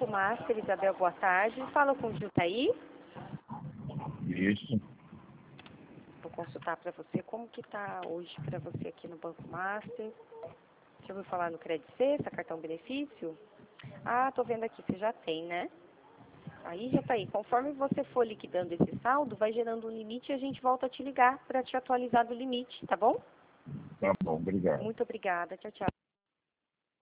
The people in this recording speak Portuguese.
Master, Isabel, boa tarde. Fala com o Jutaí. Isso. Vou consultar para você como que tá hoje para você aqui no Banco Master. Você ouviu falar no Credit Sexta, cartão benefício? Ah, tô vendo aqui, você já tem, né? Aí, Jutaí, conforme você for liquidando esse saldo, vai gerando um limite e a gente volta a te ligar para te atualizar do limite, tá bom? Tá bom, obrigado. Muito obrigada. Tchau, tchau.